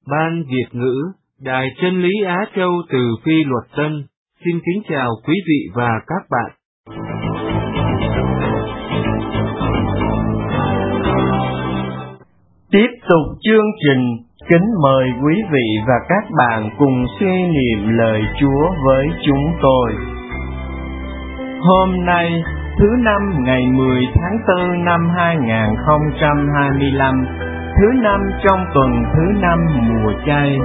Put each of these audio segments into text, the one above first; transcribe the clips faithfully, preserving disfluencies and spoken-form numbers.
Ban Việt ngữ, Đài Chân lý Á Châu từ Phi Luật Tân, xin kính chào quý vị và các bạn. Tiếp tục chương trình, kính mời quý vị và các bạn cùng suy niệm lời Chúa với chúng tôi. Hôm nay, thứ năm ngày mười tháng tư năm hai nghìn không trăm hai mươi lăm, thứ năm trong tuần thứ năm mùa chay.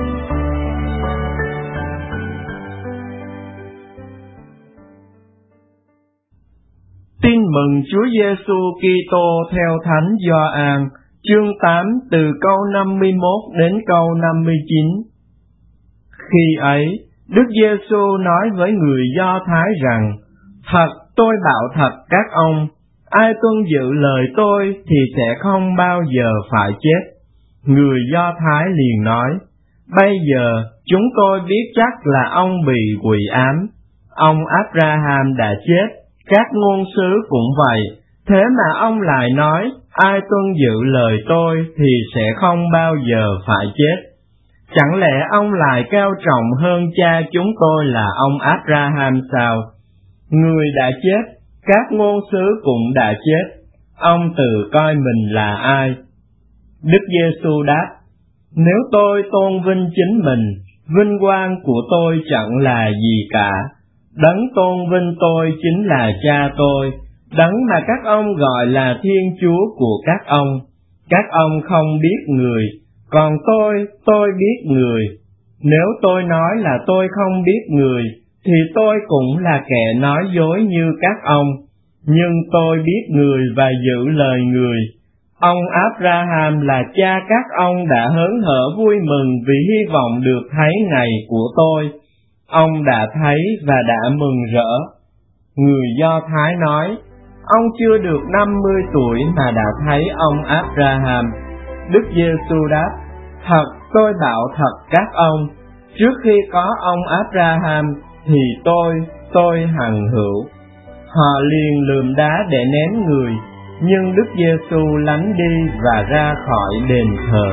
Tin mừng Chúa Giêsu Kitô theo Thánh Gioan, chương tám từ câu năm mươi mốt đến câu năm mươi chín. Khi ấy, Đức Giêsu nói với người Do Thái rằng: Thật, tôi bảo thật các ông, ai tuân giữ lời tôi thì sẽ không bao giờ phải chết. Người Do Thái liền nói: Bây giờ chúng tôi biết chắc là ông bị quỷ ám. Ông Abraham đã chết, các ngôn sứ cũng vậy. Thế mà ông lại nói, ai tuân giữ lời tôi thì sẽ không bao giờ phải chết. Chẳng lẽ ông lại cao trọng hơn cha chúng tôi là ông Abraham sao? Người đã chết, các ngôn sứ cũng đã chết. Ông tự coi mình là ai? Đức Giêsu đáp: Nếu tôi tôn vinh chính mình, vinh quang của tôi chẳng là gì cả. Đấng tôn vinh tôi chính là cha tôi, đấng mà các ông gọi là Thiên Chúa của các ông. Các ông không biết người, còn tôi, tôi biết người. Nếu tôi nói là tôi không biết người, thì tôi cũng là kẻ nói dối như các ông. Nhưng tôi biết người và giữ lời người. Ông Abraham là cha các ông đã hớn hở vui mừng vì hy vọng được thấy ngày của tôi. Ông đã thấy và đã mừng rỡ. Người Do Thái nói: Ông chưa được năm mươi tuổi mà đã thấy ông Abraham. Đức Giêsu đáp: Thật, tôi bảo thật các ông, trước khi có ông Abraham thì tôi, tôi hằng hữu. Họ liền lườm đá để ném người, nhưng Đức Giêsu lánh đi và ra khỏi đền thờ.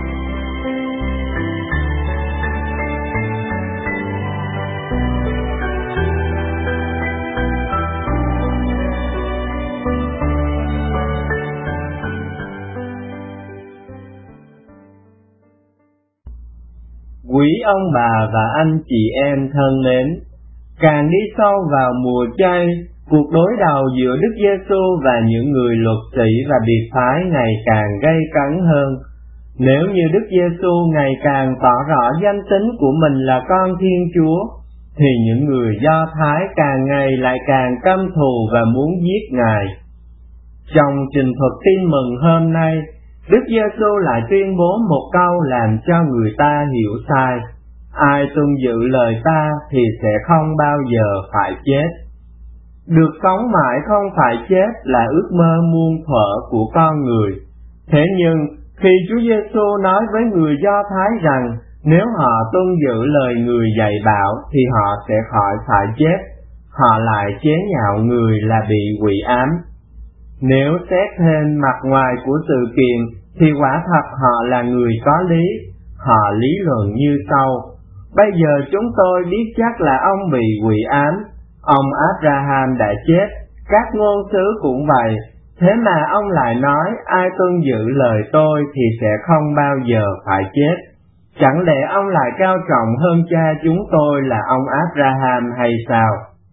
Quý ông bà và anh chị em thân mến, càng đi sâu vào mùa chay, cuộc đối đầu giữa Đức Giêsu và những người luật sĩ và biệt phái ngày càng gay cấn hơn. Nếu như Đức Giêsu ngày càng tỏ rõ danh tính của mình là con Thiên Chúa, thì những người Do Thái càng ngày lại càng căm thù và muốn giết Ngài. Trong trình thuật tin mừng hôm nay, Đức Giêsu lại tuyên bố một câu làm cho người ta hiểu sai: Ai tuân giữ lời ta thì sẽ không bao giờ phải chết. Được sống mãi không phải chết là ước mơ muôn thuở của con người. Thế nhưng, khi Chúa Giêsu nói với người Do Thái rằng nếu họ tuân giữ lời người dạy bảo thì họ sẽ khỏi phải chết, họ lại chế nhạo người là bị quỷ ám. Nếu xét thêm mặt ngoài của sự kiện thì quả thật họ là người có lý. Họ lý luận như sau: Bây giờ chúng tôi biết chắc là ông bị quỷ ám. Ông Abraham đã chết, các ngôn sứ cũng vậy. Thế mà ông lại nói ai tuân giữ lời tôi thì sẽ không bao giờ phải chết. Chẳng lẽ ông lại cao trọng hơn cha chúng tôi là ông Abraham hay sao?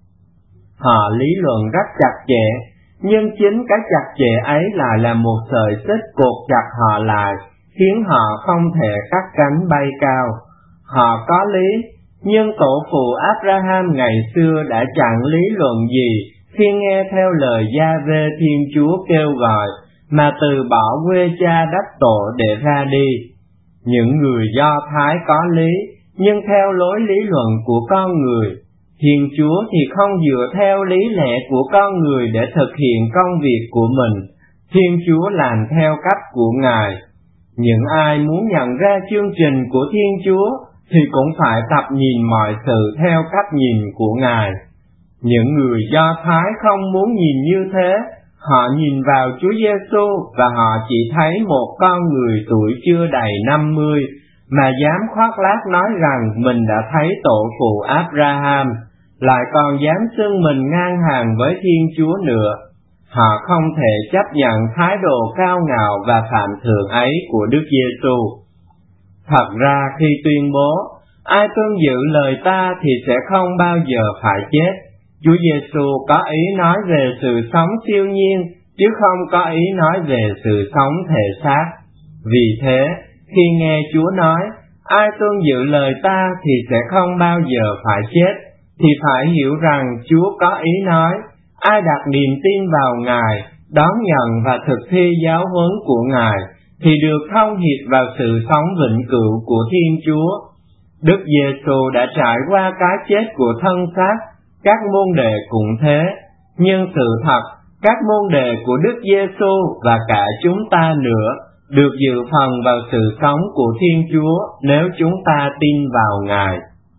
Họ lý luận rất chặt chẽ, nhưng chính cái chặt chẽ ấy lại là một sợi xích cột chặt họ lại, khiến họ không thể cắt cánh bay cao. Họ có lý, nhưng tổ phụ Abraham ngày xưa đã chẳng lý luận gì khi nghe theo lời Gia-vê Thiên Chúa kêu gọi, mà từ bỏ quê cha đất tổ để ra đi. Những người Do Thái có lý, nhưng theo lối lý luận của con người. Thiên Chúa thì không dựa theo lý lẽ của con người để thực hiện công việc của mình. Thiên Chúa làm theo cách của Ngài. Những ai muốn nhận ra chương trình của Thiên Chúa thì cũng phải tập nhìn mọi sự theo cách nhìn của Ngài. Những người Do Thái không muốn nhìn như thế. Họ nhìn vào Chúa Giêsu và họ chỉ thấy một con người tuổi chưa đầy năm mươi mà dám khoác lác nói rằng mình đã thấy tổ phụ Abraham, lại còn dám xưng mình ngang hàng với Thiên Chúa nữa. Họ không thể chấp nhận thái độ cao ngạo và phạm thượng ấy của Đức Giêsu. Thật ra khi tuyên bố ai tuân giữ lời ta thì sẽ không bao giờ phải chết, Chúa Giêsu có ý nói về sự sống siêu nhiên, chứ không có ý nói về sự sống thể xác. Vì thế, khi nghe Chúa nói, ai tuân giữ lời ta thì sẽ không bao giờ phải chết, thì phải hiểu rằng Chúa có ý nói, ai đặt niềm tin vào Ngài, đón nhận và thực thi giáo huấn của Ngài, thì được thông hiệp vào sự sống vĩnh cửu của Thiên Chúa. Đức Giêsu đã trải qua cái chết của thân xác, các môn đệ cũng thế, nhưng sự thật, các môn đệ của Đức Giêsu và cả chúng ta nữa được dự phần vào sự sống của Thiên Chúa nếu chúng ta tin vào Ngài.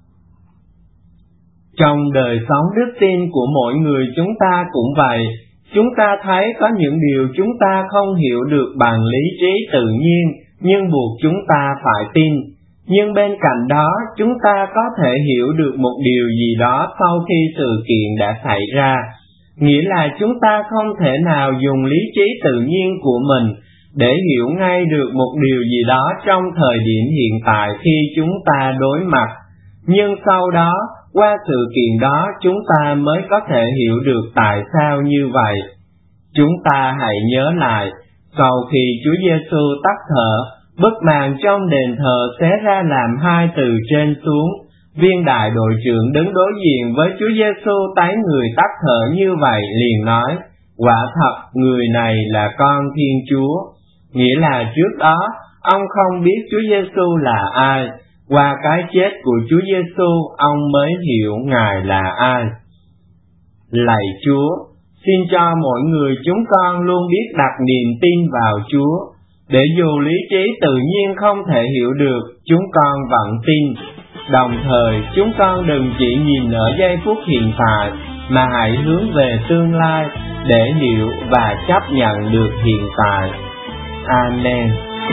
Trong đời sống đức tin của mỗi người chúng ta cũng vậy, chúng ta thấy có những điều chúng ta không hiểu được bằng lý trí tự nhiên, nhưng buộc chúng ta phải tin. Nhưng bên cạnh đó, chúng ta có thể hiểu được một điều gì đó sau khi sự kiện đã xảy ra. Nghĩa là chúng ta không thể nào dùng lý trí tự nhiên của mình để hiểu ngay được một điều gì đó trong thời điểm hiện tại khi chúng ta đối mặt. Nhưng sau đó, qua sự kiện đó chúng ta mới có thể hiểu được tại sao như vậy. Chúng ta hãy nhớ lại, sau khi Chúa Giêsu tắt thở, bức màn trong đền thờ xé ra làm hai từ trên xuống. Viên đại đội trưởng đứng đối diện với Chúa Giêsu thấy người tắt thở như vậy liền nói, quả thật người này là con Thiên Chúa. Nghĩa là trước đó, ông không biết Chúa Giêsu là ai. Qua cái chết của Chúa Giêsu, ông mới hiểu Ngài là ai. Lạy Chúa, xin cho mỗi người chúng con luôn biết đặt niềm tin vào Chúa, để dù lý trí tự nhiên không thể hiểu được, chúng con vẫn tin. Đồng thời, chúng con đừng chỉ nhìn ở giây phút hiện tại, mà hãy hướng về tương lai để hiểu và chấp nhận được hiện tại. Amen.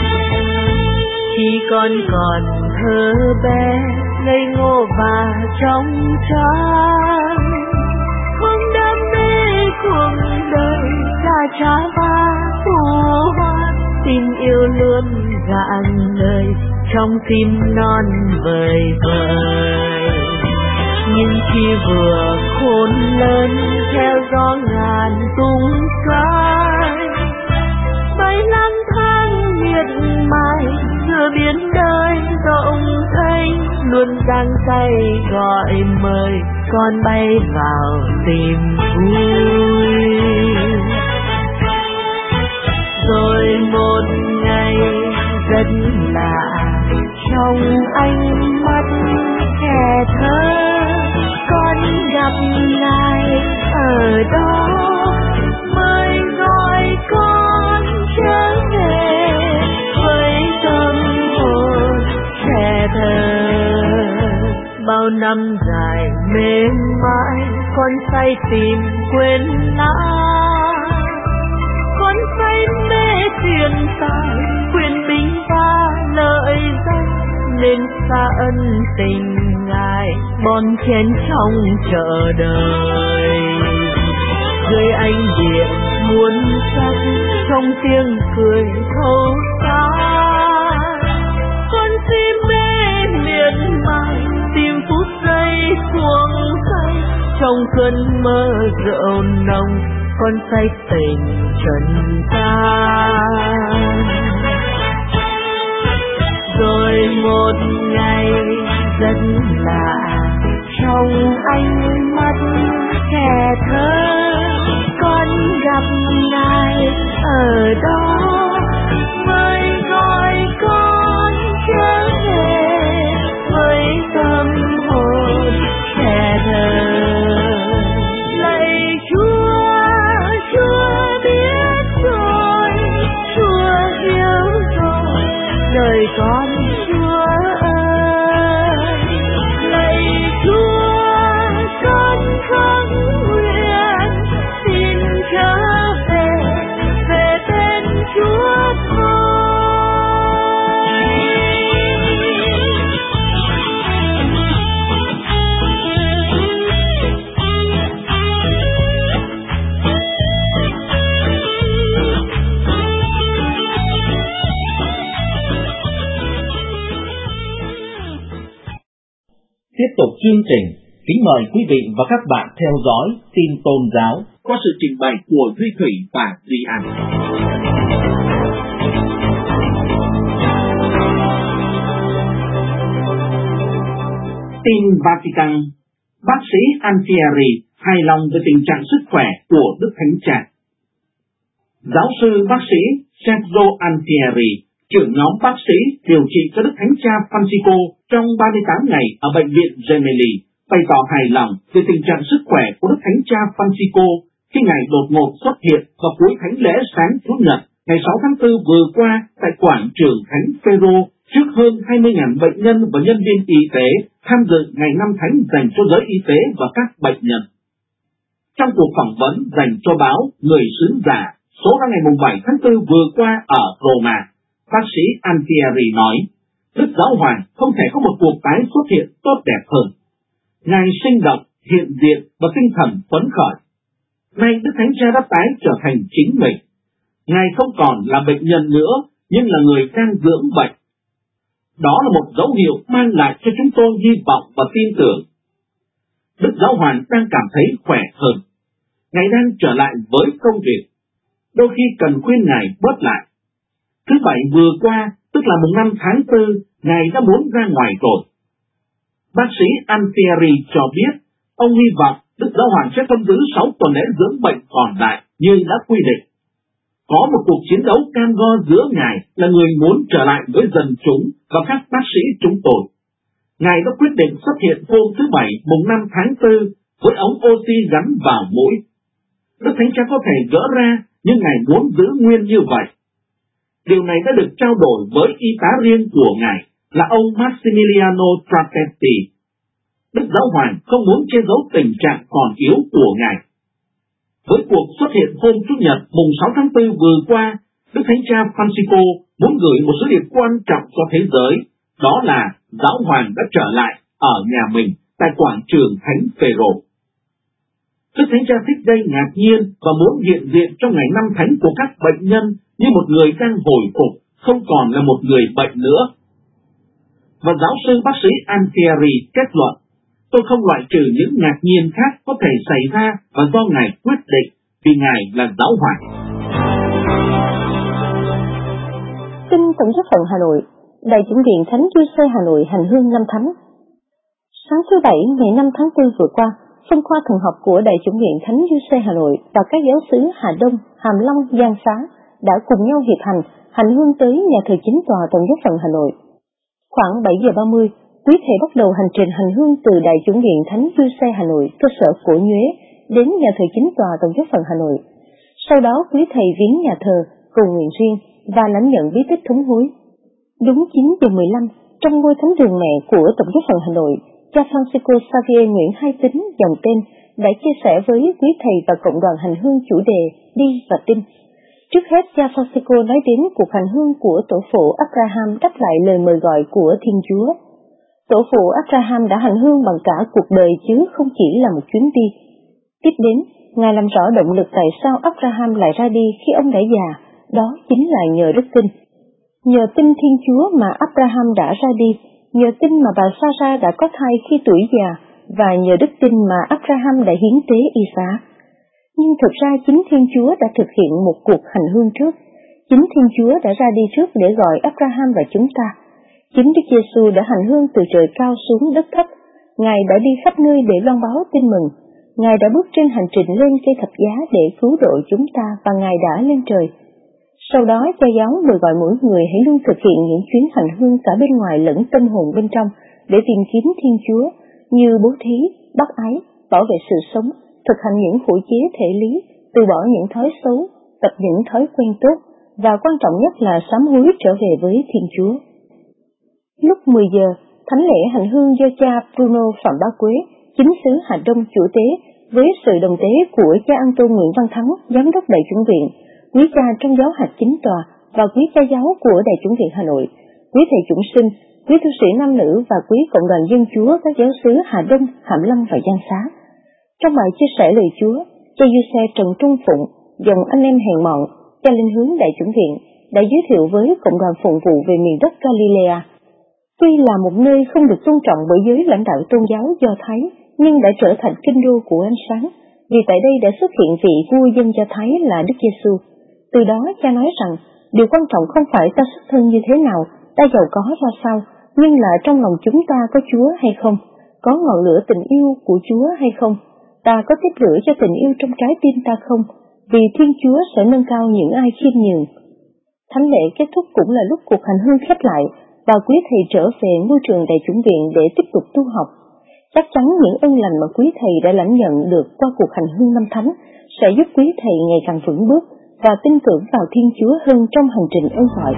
Khi con còn thơ bé, ngây ngô và trong trắng, không đam mê cuộc đời cha cha và phù hoa, tình yêu luôn rạng ngời trong tim non vời vợi. Nhưng khi vừa khôn lớn theo gió ngàn tung cánh, bay lang thang miệt mài giữa biển đời rộng thanh, luôn giang tay gọi mời con bay vào tìm vui. Rồi một ngày rất lạ trong ánh mắt trẻ thơ, con gặp Ngài ở đó mới gọi con trở về với tâm hồn trẻ thơ. Bao năm dài mê mãi con say tìm quên lãng, con say mê tiền tài quyền bính và lợi danh, nên xa ân tình Ngài bon chen trong chờ đợi. Dưới ánh điện muôn sắc trong tiếng cười thấu xa, con si mê miệt mài tìm phút giây cuồng say. Trong cơn mơ rượu nồng con say tình trần gian. Rồi một ngày rất lạ trong ánh mắt trẻ thơ, con gặp Ngài ở đó mới gọi con trở về với tâm hồn trẻ thơ. Lạy Chúa, Chúa biết rồi, Chúa hiểu rồi đời con. Chúa ơi, lạy Chúa, con khấn nguyện xin trở về về bên Chúa. Tiếp tục chương trình, kính mời quý vị và các bạn theo dõi tin tôn giáo qua sự trình bày của Duy Thủy và Duy An. Tin Vatican. Bác sĩ Altieri hài lòng về tình trạng sức khỏe của Đức Thánh Cha. Giáo sư bác sĩ Sergio Altieri, trưởng nhóm bác sĩ điều trị cho Đức Thánh Cha Francisco trong ba mươi tám ngày ở bệnh viện Gemelli, bày tỏ hài lòng về tình trạng sức khỏe của Đức Thánh Cha Francisco khi Ngài đột ngột xuất hiện vào cuối thánh lễ sáng Chủ nhật ngày sáu tháng tư vừa qua tại quảng trường Thánh Phêrô trước hơn hai mươi nghìn bệnh nhân và nhân viên y tế tham dự ngày năm thánh dành cho giới y tế và các bệnh nhân. Trong cuộc phỏng vấn dành cho báo Người Sứ Giả số ra ngày bảy tháng tư vừa qua ở Roma, bác sĩ Altieri nói, Đức Giáo Hoàng không thể có một cuộc tái xuất hiện tốt đẹp hơn. Ngài sinh động, hiện diện và tinh thần phấn khởi. Nay Đức Thánh Cha đã tái trở thành chính mình. Ngài không còn là bệnh nhân nữa, nhưng là người đang dưỡng bệnh. Đó là một dấu hiệu mang lại cho chúng tôi hy vọng và tin tưởng. Đức Giáo Hoàng đang cảm thấy khỏe hơn. Ngài đang trở lại với công việc. Đôi khi cần khuyên Ngài bớt lại. Thứ bảy vừa qua, tức là mùng năm tháng tư, Ngài đã muốn ra ngoài rồi. Bác sĩ Altieri cho biết, ông hy vọng Đức Giáo Hoàng sẽ tuân giữ sáu tuần lễ dưỡng bệnh còn lại như đã quy định. Có một cuộc chiến đấu cam go giữa Ngài là người muốn trở lại với dân chúng và các bác sĩ chúng tôi. Ngài đã quyết định xuất hiện hôm thứ Bảy mùng năm tháng tư với ống oxy gắn vào mũi. Đức Thánh Cha có thể gỡ ra, nhưng Ngài muốn giữ nguyên như vậy. Điều này đã được trao đổi với y tá riêng của Ngài là ông Massimiliano Trapetti. Đức Giáo Hoàng không muốn che giấu tình trạng còn yếu của Ngài. Với cuộc xuất hiện hôm Chủ nhật mùng sáu tháng tư vừa qua, Đức Thánh Cha Francisco muốn gửi một sứ điệp quan trọng cho thế giới, đó là Giáo Hoàng đã trở lại ở nhà mình tại quảng trường Thánh Phêrô. Đức Thánh Cha thích gây ngạc nhiên và muốn hiện diện trong ngày năm thánh của các bệnh nhân như một người đang hồi phục, không còn là một người bệnh nữa. Và giáo sư bác sĩ Altieri kết luận, tôi không loại trừ những ngạc nhiên khác có thể xảy ra và do Ngài quyết định, vì Ngài là Giáo Hoàng. Tin Tổng giáo phận Hà Nội, Đại chủng viện Thánh Giuse Hà Nội hành hương năm thánh. Sáng thứ Bảy ngày năm tháng tư vừa qua, phân khoa thần học của Đại chủng viện Thánh Giuse Hà Nội và các giáo xứ Hà Đông, Hàm Long, Giang Xá đã cùng nhau hiệp hành hành hương tới nhà thờ chính tòa Tổng giáo phận Hà Nội. Khoảng bảy giờ ba mươi, quý thầy bắt đầu hành trình hành hương từ Đại chủng viện Thánh Giuse Hà Nội, cơ sở Cổ Nhuế, đến nhà thờ chính tòa Tổng giáo phận Hà Nội. Sau đó quý thầy viếng nhà thờ, cầu nguyện riêng và lãnh nhận bí tích thống hối. Đúng chín giờ mười lăm, trong ngôi thánh đường mẹ của Tổng giáo phận Hà Nội, cha Francisco Xavier Nguyễn Hai Tính dòng tên đã chia sẻ với quý thầy và cộng đoàn hành hương chủ đề Đi và Tin. Trước hết, cha Francisco nói đến cuộc hành hương của tổ phụ Abraham đáp lại lời mời gọi của Thiên Chúa. Tổ phụ Abraham đã hành hương bằng cả cuộc đời chứ không chỉ là một chuyến đi. Tiếp đến, Ngài làm rõ động lực tại sao Abraham lại ra đi khi ông đã già, đó chính là nhờ đức tin. Nhờ tin Thiên Chúa mà Abraham đã ra đi, nhờ tin mà bà Sarah đã có thai khi tuổi già, và nhờ đức tin mà Abraham đã hiến tế Isaac. Nhưng thực ra chính Thiên Chúa đã thực hiện một cuộc hành hương trước. Chính Thiên Chúa đã ra đi trước để gọi Abraham và chúng ta. Chính Đức Giêsu đã hành hương từ trời cao xuống đất thấp. Ngài đã đi khắp nơi để loan báo tin mừng. Ngài đã bước trên hành trình lên cây thập giá để cứu độ chúng ta và Ngài đã lên trời. Sau đó, Cha giáo mời gọi mỗi người hãy luôn thực hiện những chuyến hành hương cả bên ngoài lẫn tâm hồn bên trong để tìm kiếm Thiên Chúa, như bố thí, bác ái, bảo vệ sự sống, thực hành những phổ chế thể lý, từ bỏ những thói xấu, tập những thói quen tốt, và quan trọng nhất là sám hối trở về với Thiên Chúa. Lúc mười giờ, thánh lễ hành hương do cha Bruno Phạm Bá Quế, chính sứ Hà Đông chủ tế, với sự đồng tế của cha Anton Nguyễn Văn Thắng, giám đốc Đại chủng viện, quý cha trong giáo hạt chính tòa và quý cha giáo của Đại chủng viện Hà Nội, quý thầy chủng sinh, quý tu sĩ nam nữ và quý cộng đoàn dân Chúa các giáo xứ Hà Đông, Hàm Long và Giang Xá. Trong bài chia sẻ lời Chúa, cha Giuse Trần Trung Phụng, dòng anh em hèn mọn, cha linh hướng Đại chủng viện, đã giới thiệu với cộng đoàn phụng vụ về miền đất Galilea. Tuy là một nơi không được tôn trọng bởi giới lãnh đạo tôn giáo Do Thái, nhưng đã trở thành kinh đô của ánh sáng, vì tại đây đã xuất hiện vị vua dân Do Thái là Đức Giêsu. Từ đó cha nói rằng, điều quan trọng không phải ta xuất thân như thế nào, ta giàu có ra sao, nhưng là trong lòng chúng ta có Chúa hay không, có ngọn lửa tình yêu của Chúa hay không, ta có tiếp lửa cho tình yêu trong trái tim ta không, vì Thiên Chúa sẽ nâng cao những ai khiêm nhường. Thánh lễ kết thúc cũng là lúc cuộc hành hương khép lại, và quý thầy trở về ngôi trường Đại chủng viện để tiếp tục tu học. Chắc chắn những ân lành mà quý thầy đã lãnh nhận được qua cuộc hành hương năm thánh sẽ giúp quý thầy ngày càng vững bước và tin tưởng vào Thiên Chúa hơn trong hành trình ơn gọi.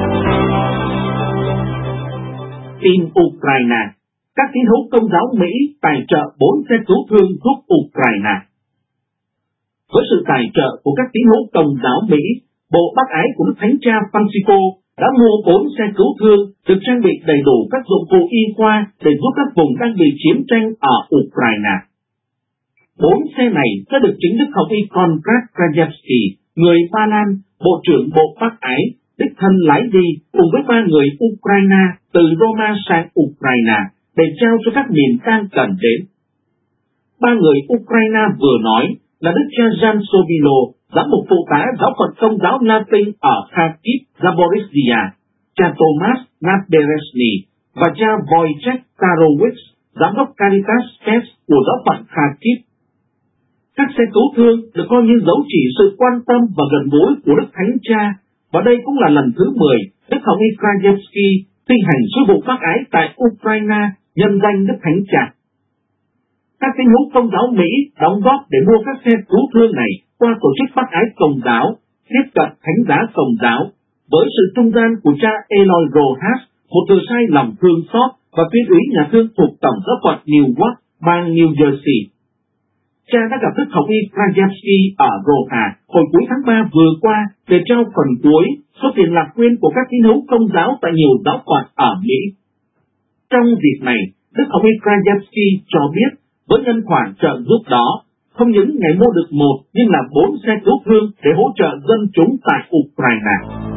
Tin Ukraine. Các tín hữu Công giáo Mỹ tài trợ bốn xe cứu thương giúp Ukraine. Với sự tài trợ của các tín hữu Công giáo Mỹ, Bộ Bác Ái của Đức Thánh Cha Francisco đã mua bốn xe cứu thương được trang bị đầy đủ các dụng cụ y khoa để giúp các vùng đang bị chiến tranh ở Ukraine. Bốn xe này sẽ được chính Đức Hồng Y Konrad Krajewski, người Ba Lan, Bộ trưởng Bộ Bác Ái, đích thân lái đi cùng với ba người Ukraine từ Roma sang Ukraine để trao cho các miền đang cần đến. Ba người Ukraine vừa nói là Đức cha Jan Sobilo, giám mục phụ tá giáo phận Công giáo Latin ở Kharkiv, Zaporizhia, cha Thomas Naberezhny và cha Wojciech Karowicz, giám đốc Caritas Spes của giáo phận Kharkiv. Các xe cứu thương được coi như dấu chỉ sự quan tâm và gần gũi của Đức Thánh Cha, và đây cũng là lần thứ mười Đức Hồng Y Krajewski thi hành sứ vụ bác ái tại Ukraine nhân danh Đức Thánh Cha. Các tín hữu Công giáo Mỹ đóng góp để mua các xe cứu thương này qua tổ chức bác ái Công giáo, tiếp cận Thánh giá Công giáo, với sự trung gian của cha Eloy Rojas, một từ sai lòng thương xót và tuyên úy nhà thương thuộc Tổng giáo phận Newark, bang New Jersey. Cha đã gặp Đức Hồng Y Krajewski ở Roha hồi cuối tháng ba vừa qua để trao phần cuối số tiền lạc quyên của các tín hữu Công giáo tại nhiều giáo phận ở Mỹ. Trong dịp này, Đức Hồng Y Krajewski cho biết với ngân khoản trợ giúp đó, không những Ngài mua được một nhưng là bốn xe cứu thương để hỗ trợ dân chúng tại Ukraine.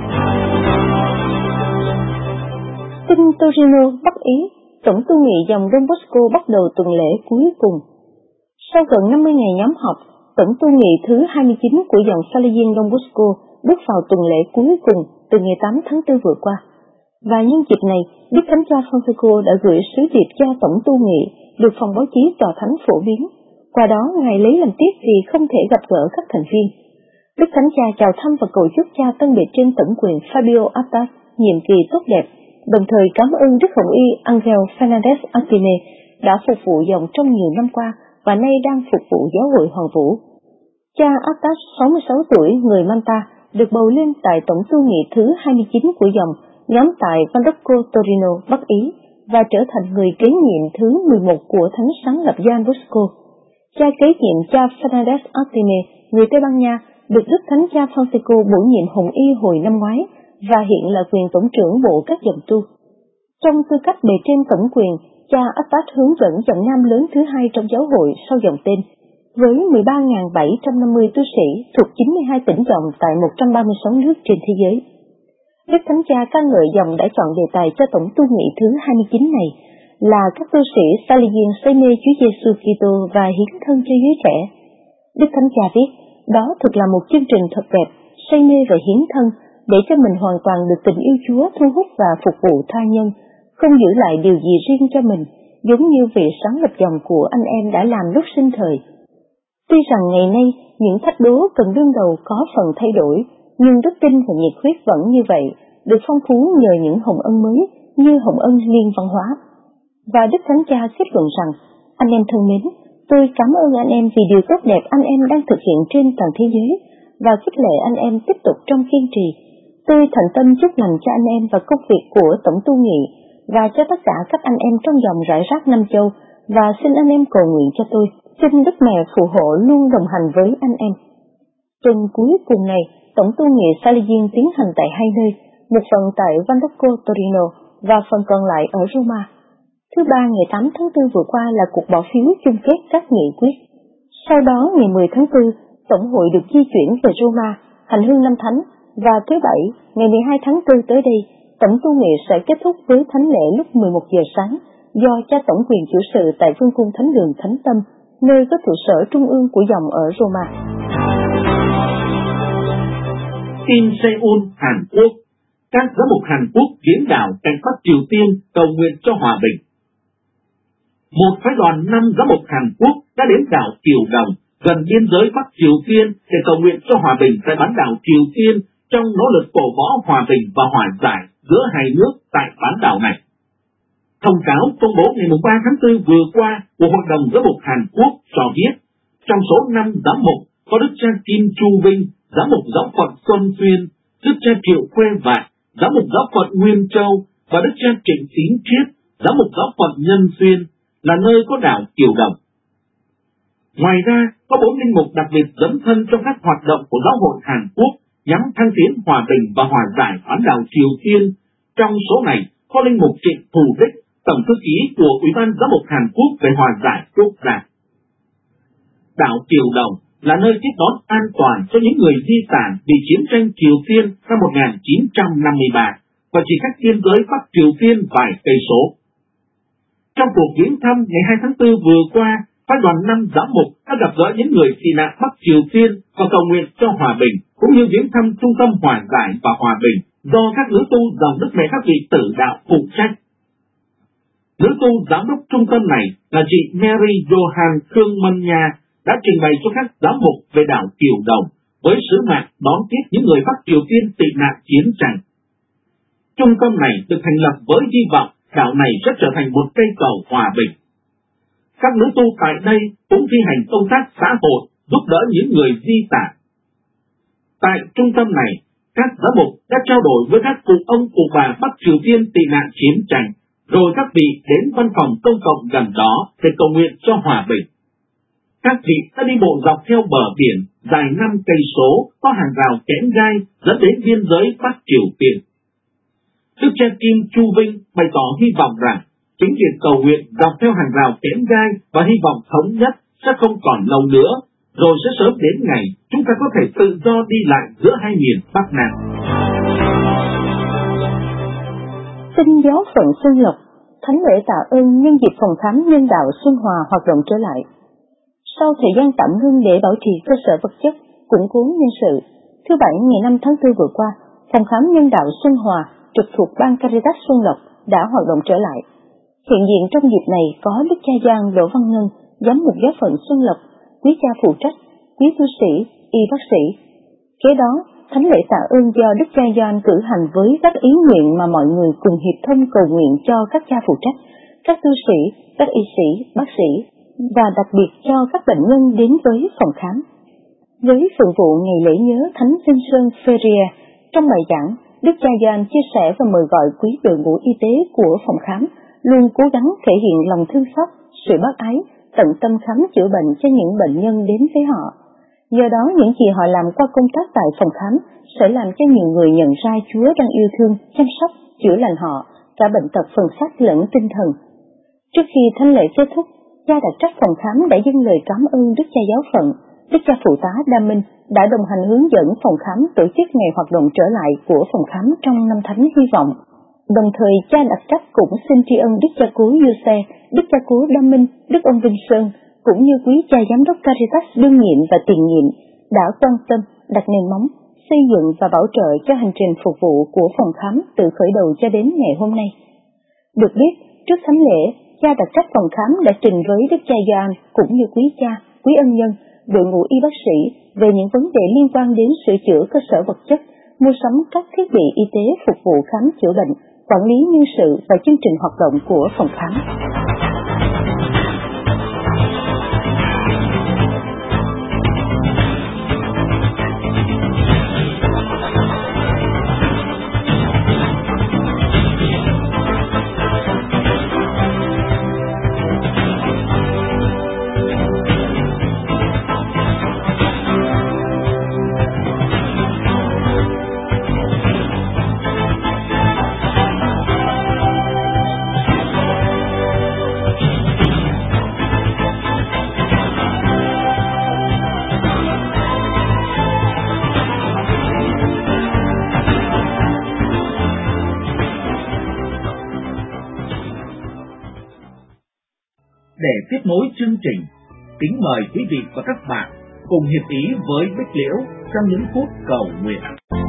Tin Torino, Bắc Ý, tổng tu nghị dòng Don Bosco bắt đầu tuần lễ cuối cùng. Sau gần năm mươi ngày nhóm họp, tổng tu nghị thứ hai mươi chín của dòng Salesian Don Bosco bước vào tuần lễ cuối cùng từ ngày tám tháng tư vừa qua. Và nhân dịp này, Đức Thánh Cha Francisco đã gửi sứ điệp cho tổng tu nghị được phòng báo chí tòa thánh phổ biến. Qua đó, Ngài lấy làm tiếc vì không thể gặp gỡ các thành viên. Đức Thánh Cha chào thăm và cầu chúc cha tân bề trên tổng quyền Fabio Attas nhiệm kỳ tốt đẹp, đồng thời cảm ơn Đức Hồng Y Angel Fernandez Artime đã phục vụ dòng trong nhiều năm qua và nay đang phục vụ giáo hội Hoàng Vũ. Cha Attas, sáu mươi sáu tuổi, người Manta, được bầu lên tại tổng tu nghị thứ hai mươi chín của dòng nhóm tại Valdocco, Torino, Bắc Ý và trở thành người kế nhiệm thứ mười một của Thánh sáng lập Gian Bosco. Cha kế nhiệm cha Fernandez Artime, người Tây Ban Nha, được Đức Thánh Cha Francisco bổ nhiệm Hồng Y hồi năm ngoái và hiện là quyền tổng trưởng bộ các dòng tu. Trong tư cách bề trên tổng quyền, cha Attas hướng dẫn dòng nam lớn thứ hai trong giáo hội sau dòng tên, với mười ba nghìn bảy trăm năm mươi tu sĩ thuộc chín mươi hai tỉnh dòng tại một trăm ba mươi sáu nước trên thế giới. Đức Thánh Cha ca ngợi dòng đã chọn đề tài cho tổng tu nghị thứ hai mươi chín này là các tu sĩ Salesian say mê Chúa Giêsu Kitô và hiến thân cho giới trẻ. Đức Thánh Cha viết, đó thực là một chương trình thật đẹp, say mê và hiến thân, để cho mình hoàn toàn được tình yêu Chúa thu hút và phục vụ tha nhân, không giữ lại điều gì riêng cho mình, giống như vị sáng lập dòng của anh em đã làm lúc sinh thời. Tuy rằng ngày nay những thách đố cần đương đầu có phần thay đổi, nhưng đức tin và nhiệt huyết vẫn như vậy, được phong phú nhờ những hồng ân mới như hồng ân liên văn hóa. Và Đức Thánh Cha kết luận rằng, anh em thân mến, tôi cảm ơn anh em vì điều tốt đẹp anh em đang thực hiện trên toàn thế giới và khích lệ anh em tiếp tục trong kiên trì. Tôi thành tâm chúc lành cho anh em và công việc của tổng tu nghị và cho tất cả các anh em trong dòng rải rác Nam Châu, và xin anh em cầu nguyện cho tôi. Xin Đức Mẹ phù hộ luôn đồng hành với anh em. Tuần cuối cùng này, tổng tu nghị Salesian tiến hành tại hai nơi, một phần tại Valdocco, Torino và phần còn lại ở Roma. Thứ ba ngày tám tháng tư vừa qua là cuộc bỏ phiếu chung kết các nghị quyết. Sau đó ngày mười tháng tư, tổng hội được di chuyển về Roma, hành hương năm thánh, và thứ bảy ngày mười hai tháng tư tới đây, Tổng tu nghệ sẽ kết thúc với thánh lễ lúc mười một giờ sáng do cha tổng quyền chủ sự tại Vương cung Thánh đường Thánh Tâm, nơi có trụ sở trung ương của dòng ở Roma. Tin Seoul, Hàn Quốc. Các giám mục Hàn Quốc viếng đảo cạnh Bắc Triều Tiên cầu nguyện cho hòa bình. Một phái đoàn năm giám mục Hàn Quốc đã đến đảo Kiều Đồng, gần biên giới Bắc Triều Tiên để cầu nguyện cho hòa bình tại bán đảo Triều Tiên trong nỗ lực cổ võ hòa bình và hòa giải giữa hai nước tại bán đảo này. Thông cáo công bố ngày ba tháng tư vừa qua của Hội đồng Giám mục Hàn Quốc cho biết, trong số năm giám mục có Đức cha Kim Chu Vinh, giám mục giáo phận Xuân Xuyên, Đức cha Triệu Khuê Vạn, giám mục giáo phận Nguyên Châu và Đức cha Trịnh Tín Triết, giám mục giáo phận Nhân Xuyên, là nơi có đảo Kiều Đồng. Ngoài ra, có bốn linh mục đặc biệt dấn thân trong các hoạt động của giáo hội Hàn Quốc nhằm thăng tiến hòa bình và hòa giải bán đảo Triều Tiên. Trong số này có linh mục Trịnh Thù Đích, tổng thư ký của Ủy ban Giám mục Hàn Quốc về hòa giải quốc gia. Đảo Kiều Đồng là nơi tiếp đón an toàn cho những người di tản vì chiến tranh Triều Tiên năm một nghìn chín trăm năm mươi ba và chỉ cách biên giới Bắc Triều Tiên vài cây số. Trong cuộc viếng thăm ngày hai tháng tư vừa qua, phái đoàn năm giám mục đã gặp gỡ những người tị nạn Bắc Triều Tiên và cầu nguyện cho hòa bình, cũng như viếng thăm trung tâm hòa giải và hòa bình do các nữ tu dòng Đức Mẹ các vị tử đạo phụ trách. Nữ tu giám đốc trung tâm này là chị Mary Johan Khương Mân Nha đã trình bày cho các giám mục về đảo Kiều Đồng với sứ mạng đón tiếp những người Bắc Triều Tiên tị nạn chiến tranh. Trung tâm này được thành lập với hy vọng đảo này sẽ trở thành một cây cầu hòa bình. Các nữ tu tại đây cũng thi hành công tác xã hội giúp đỡ những người di tản. Tại trung tâm này, các giám mục đã trao đổi với các cụ ông cụ bà Bắc Triều Tiên tị nạn chiến tranh, rồi các vị đến văn phòng công cộng gần đó để cầu nguyện cho hòa bình. Các vị đã đi bộ dọc theo bờ biển dài năm cây số có hàng rào kẽm gai dẫn đến biên giới Bắc Triều Tiên. Đức cha Kim Chu Vinh bày tỏ hy vọng rằng chính việc cầu nguyện dọc theo hàng rào kẽm gai và hy vọng thống nhất sẽ không còn lâu nữa, rồi sẽ sớm đến ngày chúng ta có thể tự do đi lại giữa hai miền Bắc Nam. Tin giáo phận Xuân Lộc, thánh lễ tạ ơn nhân dịp phòng khám nhân đạo Xuân Hòa hoạt động trở lại. Sau thời gian tạm ngưng để bảo trì cơ sở vật chất, củng cố nhân sự, thứ Bảy ngày năm tháng tư vừa qua, phòng khám nhân đạo Xuân Hòa trực thuộc Ban Caritas Xuân Lộc đã hoạt động trở lại. Hiện diện trong dịp này có Đức cha Giang Đỗ Văn Ngân, giám mục giáo phận Xuân Lộc, quý cha phụ trách, quý tu sĩ, y bác sĩ. Kế đó, thánh lễ tạ ơn do Đức cha Giang cử hành với các ý nguyện mà mọi người cùng hiệp thông cầu nguyện cho các cha phụ trách, các tu sĩ, các y sĩ, bác sĩ và đặc biệt cho các bệnh nhân đến với phòng khám. Với phụng vụ ngày lễ nhớ Thánh Vinh Sơn Feria, trong bài giảng, Đức cha Giang chia sẻ và mời gọi quý đội ngũ y tế của phòng khám luôn cố gắng thể hiện lòng thương xót, sự bác ái, tận tâm khám chữa bệnh cho những bệnh nhân đến với họ. Do đó, những gì họ làm qua công tác tại phòng khám sẽ làm cho nhiều người nhận ra Chúa đang yêu thương, chăm sóc, chữa lành họ, cả bệnh tật phần xác lẫn tinh thần. Trước khi thánh lễ kết thúc, cha đặc trách phòng khám đã dâng lời cảm ơn Đức cha giáo phận, Đức cha phụ tá Đa Minh đã đồng hành hướng dẫn phòng khám tổ chức ngày hoạt động trở lại của phòng khám trong năm thánh hy vọng. Đồng thời, cha đặc trách cũng xin tri ân Đức cha cứu Giuse, Đức cha cứu Đa Minh, Đức ông Vinh Sơn, cũng như quý cha giám đốc Caritas đương nhiệm và tiền nhiệm đã quan tâm, đặt nền móng, xây dựng và bảo trợ cho hành trình phục vụ của phòng khám từ khởi đầu cho đến ngày hôm nay. Được biết, trước thánh lễ, cha đặc trách phòng khám đã trình với Đức cha Gioan cũng như quý cha, quý ân nhân, đội ngũ y bác sĩ về những vấn đề liên quan đến sửa chữa cơ sở vật chất, mua sắm các thiết bị y tế phục vụ khám chữa bệnh, quản lý nhân sự và chương trình hoạt động của phòng khám. để tiếp nối chương trình, kính mời quý vị và các bạn cùng hiệp ý với Bích Liễu trong những phút cầu nguyện.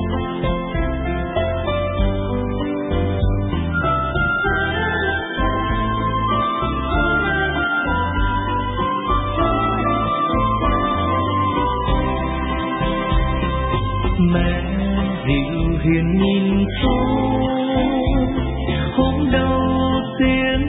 Mẹ dịu hiền nhìn con hôm đầu tiên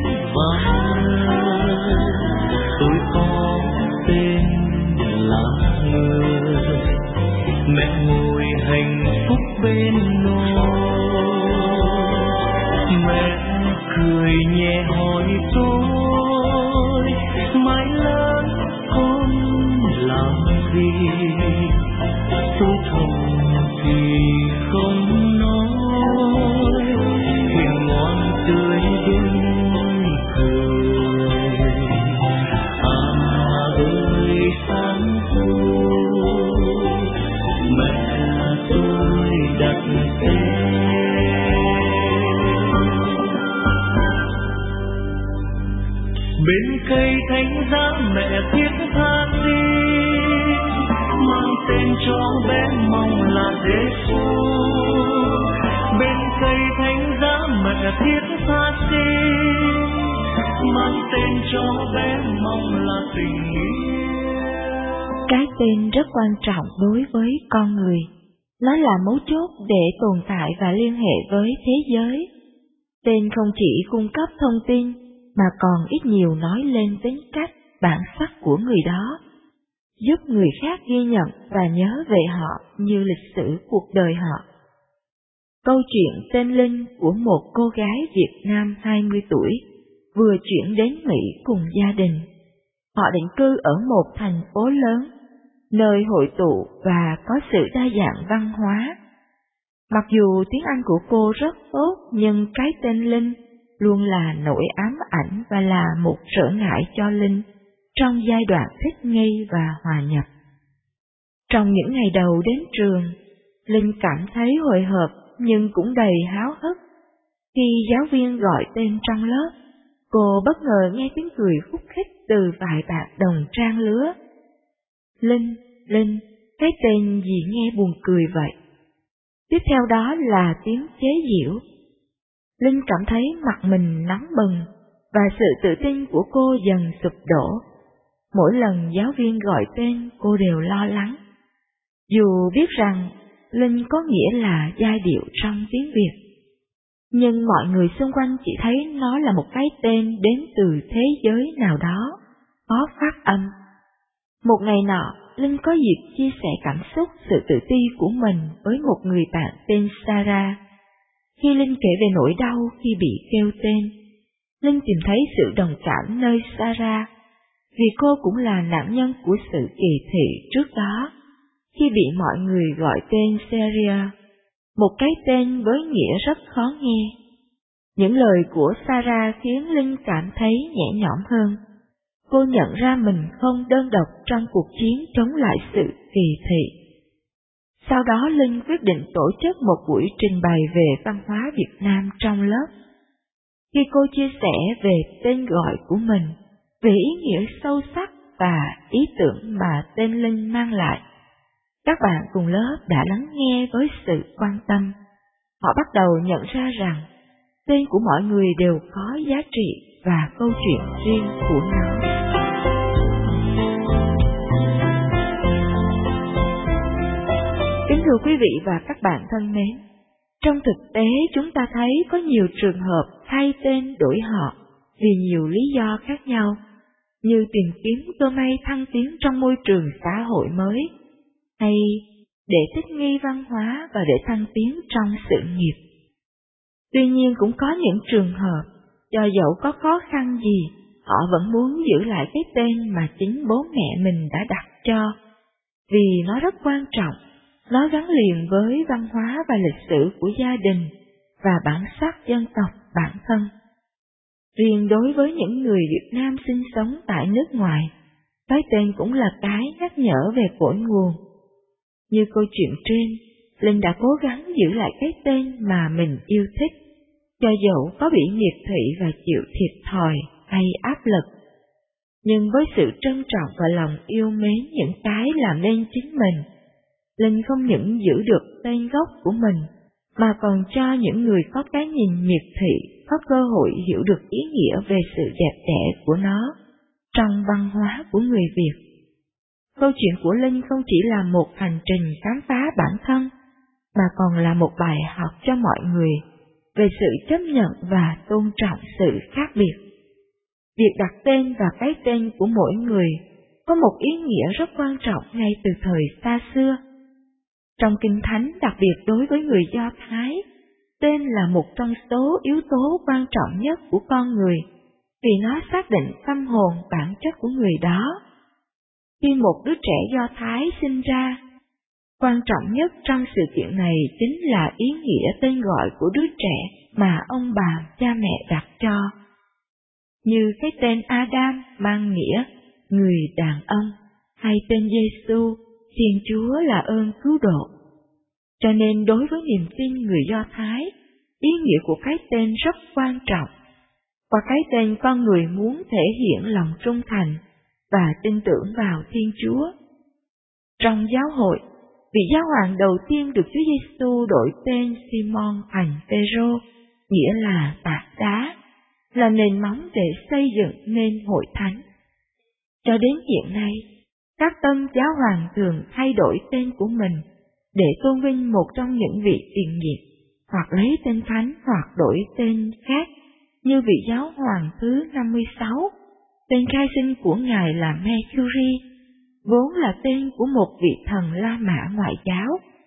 vào, tôi có tên là người. Mẹ ngồi hạnh phúc bên nôi, mẹ cười nhẹ hỏi tôi mãi lớn con làm gì. Tôi thầm thì không nói, hiền ngoan tươi đôi cười. À ơi sáng vui, mẹ tôi đặt tên. Bên cây thánh giá mẹ thiết tha xin, mang tên cho bé mong là Giêsu. Bên cây thánh giá mẹ thiết tha xin, mang tên cho bé mong là tình yêu. Cái tên rất quan trọng đối với con người. Nó là mấu chốt để tồn tại và liên hệ với thế giới. Tên không chỉ cung cấp thông tin, mà còn ít nhiều nói lên tính cách, bản sắc của người đó, giúp người khác ghi nhận và nhớ về họ như lịch sử cuộc đời họ. Câu chuyện tên Linh của một cô gái Việt Nam hai mươi tuổi vừa chuyển đến Mỹ cùng gia đình. Họ định cư ở một thành phố lớn, nơi hội tụ và có sự đa dạng văn hóa. Mặc dù tiếng Anh của cô rất tốt, nhưng cái tên Linh luôn là nỗi ám ảnh và là một trở ngại cho Linh trong giai đoạn thích nghi và hòa nhập. Trong những ngày đầu đến trường, Linh cảm thấy hồi hộp nhưng cũng đầy háo hức. Khi giáo viên gọi tên trong lớp, cô bất ngờ nghe tiếng cười khúc khích từ vài bạn đồng trang lứa. Linh, Linh, cái tên gì nghe buồn cười vậy? Tiếp theo đó là tiếng chế giễu. Linh cảm thấy mặt mình nóng bừng và sự tự tin của cô dần sụp đổ. Mỗi lần giáo viên gọi tên, cô đều lo lắng. Dù biết rằng Linh có nghĩa là giai điệu trong tiếng Việt, nhưng mọi người xung quanh chỉ thấy nó là một cái tên đến từ thế giới nào đó, khó phát âm. Một ngày nọ, Linh có dịp chia sẻ cảm xúc, sự tự ti của mình với một người bạn tên Sarah. Khi Linh kể về nỗi đau khi bị kêu tên, Linh tìm thấy sự đồng cảm nơi Sarah, vì cô cũng là nạn nhân của sự kỳ thị trước đó, khi bị mọi người gọi tên Seria, một cái tên với nghĩa rất khó nghe. Những lời của Sarah khiến Linh cảm thấy nhẹ nhõm hơn. Cô nhận ra mình không đơn độc trong cuộc chiến chống lại sự kỳ thị. Sau đó Linh quyết định tổ chức một buổi trình bày về văn hóa Việt Nam trong lớp. Khi cô chia sẻ về tên gọi của mình, về ý nghĩa sâu sắc và ý tưởng mà tên Linh mang lại, các bạn cùng lớp đã lắng nghe với sự quan tâm. Họ bắt đầu nhận ra rằng tên của mọi người đều có giá trị và câu chuyện riêng của nó. Kính thưa quý vị và các bạn thân mến, trong thực tế chúng ta thấy có nhiều trường hợp thay tên đổi họ vì nhiều lý do khác nhau, như tìm kiếm cơ may thăng tiến trong môi trường xã hội mới, hay để thích nghi văn hóa và để thăng tiến trong sự nghiệp. Tuy nhiên cũng có những trường hợp, cho dẫu có khó khăn gì, họ vẫn muốn giữ lại cái tên mà chính bố mẹ mình đã đặt cho, vì nó rất quan trọng, nó gắn liền với văn hóa và lịch sử của gia đình và bản sắc dân tộc bản thân. Riêng đối với những người Việt Nam sinh sống tại nước ngoài, cái tên cũng là cái nhắc nhở về cội nguồn. Như câu chuyện trên, Linh đã cố gắng giữ lại cái tên mà mình yêu thích, cho dẫu có bị miệt thị và chịu thiệt thòi hay áp lực Nhưng với sự trân trọng và lòng yêu mến những cái làm nên chính mình, Linh không những giữ được tên gốc của mình, mà còn cho những người có cái nhìn miệt thị có cơ hội hiểu được ý nghĩa về sự đẹp đẽ của nó trong văn hóa của người Việt. Câu chuyện của Linh không chỉ là một hành trình khám phá bản thân, mà còn là một bài học cho mọi người về sự chấp nhận và tôn trọng sự khác biệt. Việc đặt tên và cái tên của mỗi người có một ý nghĩa rất quan trọng ngay từ thời xa xưa. Trong Kinh Thánh, đặc biệt đối với người Do Thái, tên là một trong số yếu tố quan trọng nhất của con người, vì nó xác định tâm hồn bản chất của người đó. Khi một đứa trẻ Do Thái sinh ra, quan trọng nhất trong sự kiện này chính là ý nghĩa tên gọi của đứa trẻ mà ông bà cha mẹ đặt cho. Như cái tên Adam mang nghĩa người đàn ông, hay tên Giê-xu, Thiên Chúa là ơn cứu độ. Cho nên đối với niềm tin người Do Thái, ý nghĩa của cái tên rất quan trọng. Qua cái tên, con người muốn thể hiện lòng trung thành và tin tưởng vào Thiên Chúa. Trong giáo hội, vị giáo hoàng đầu tiên được Chúa Giêsu đổi tên Simon thành Phêrô, nghĩa là tảng đá, là nền móng để xây dựng nên hội thánh. Cho đến hiện nay, các tân giáo hoàng thường thay đổi tên của mình để tôn vinh một trong những vị tiền nhiệm, hoặc lấy tên thánh hoặc đổi tên khác, như vị giáo hoàng thứ năm mươi sáu, tên khai sinh của ngài là Mercury, vốn là tên của một vị thần La Mã ngoại giáo.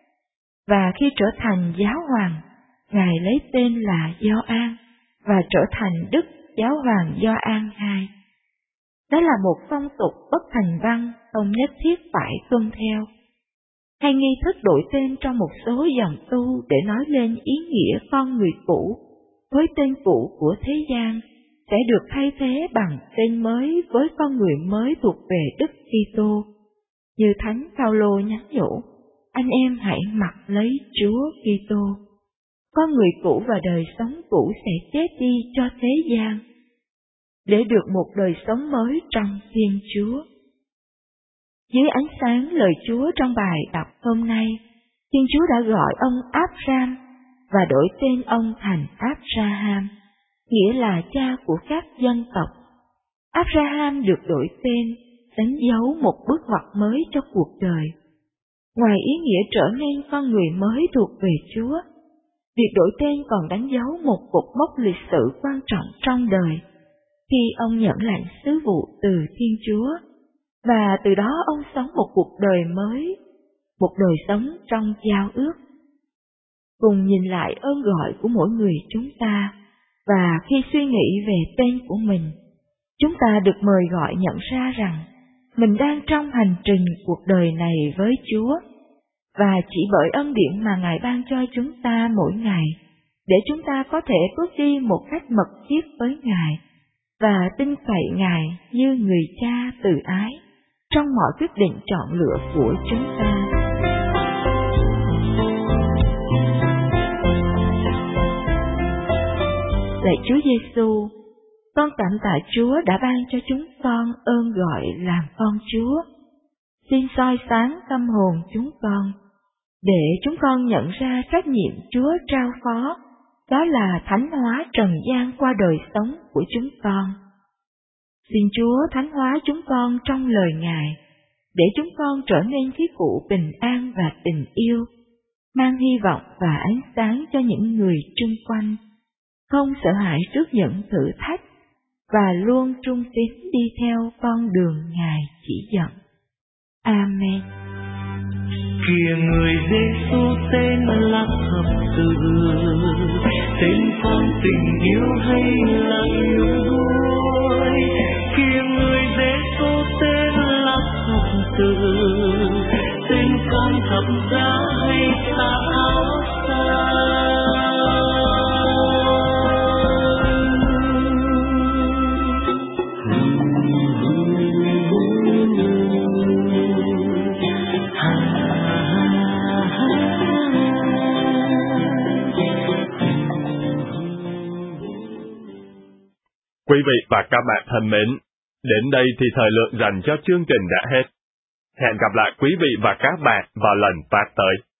Và khi trở thành giáo hoàng, ngài lấy tên là Gioan và trở thành Đức Giáo hoàng Gioan đệ nhị. Đó là một phong tục bất thành văn không nhất thiết phải tuân theo. Hay nghi thức đổi tên trong một số dòng tu để nói lên ý nghĩa con người cũ với tên cũ của thế gian sẽ được thay thế bằng tên mới với con người mới thuộc về Đức Kitô. Như Thánh Phaolô nhắn nhủ, anh em hãy mặc lấy Chúa Kitô. Con người cũ và đời sống cũ sẽ chết đi cho thế gian, để được một đời sống mới trong Thiên Chúa. Dưới ánh sáng lời Chúa trong bài đọc hôm nay, Thiên Chúa đã gọi ông Áp-ram và đổi tên ông thành Áp-ra-ham, nghĩa là cha của các dân tộc. Áp-ra-ham được đổi tên đánh dấu một bước ngoặt mới cho cuộc đời. Ngoài ý nghĩa trở nên con người mới thuộc về Chúa, việc đổi tên còn đánh dấu một cột mốc lịch sử quan trọng trong đời, khi ông nhận lãnh sứ vụ từ Thiên Chúa, và từ đó ông sống một cuộc đời mới, một đời sống trong giao ước. Cùng nhìn lại ơn gọi của mỗi người chúng ta, và khi suy nghĩ về tên của mình, chúng ta được mời gọi nhận ra rằng mình đang trong hành trình cuộc đời này với Chúa, và chỉ bởi ân điển mà Ngài ban cho chúng ta mỗi ngày, để chúng ta có thể bước đi một cách mật thiết với Ngài, và tin cậy Ngài như người cha từ ái trong mọi quyết định chọn lựa của chúng ta. Lạy Chúa Giêsu, con cảm tạ Chúa đã ban cho chúng con ơn gọi làm con Chúa. Xin soi sáng tâm hồn chúng con, để chúng con nhận ra trách nhiệm Chúa trao phó, đó là thánh hóa trần gian qua đời sống của chúng con. Xin Chúa thánh hóa chúng con trong lời Ngài, để chúng con trở nên khí cụ bình an và tình yêu, mang hy vọng và ánh sáng cho những người chung quanh, không sợ hãi trước những thử thách, và luôn trung tín đi theo con đường Ngài chỉ dẫn. Amen. Kìa người Giêsu tên là thập tự, tên con tình yêu hay là yêu đuối. Kìa người Giêsu tên là thập tự, tên con thập giá hay là áo xanh. Quý vị và các bạn thân mến, Đến đây thì thời lượng dành cho chương trình đã hết. Hẹn gặp lại quý vị và các bạn vào lần phát tới.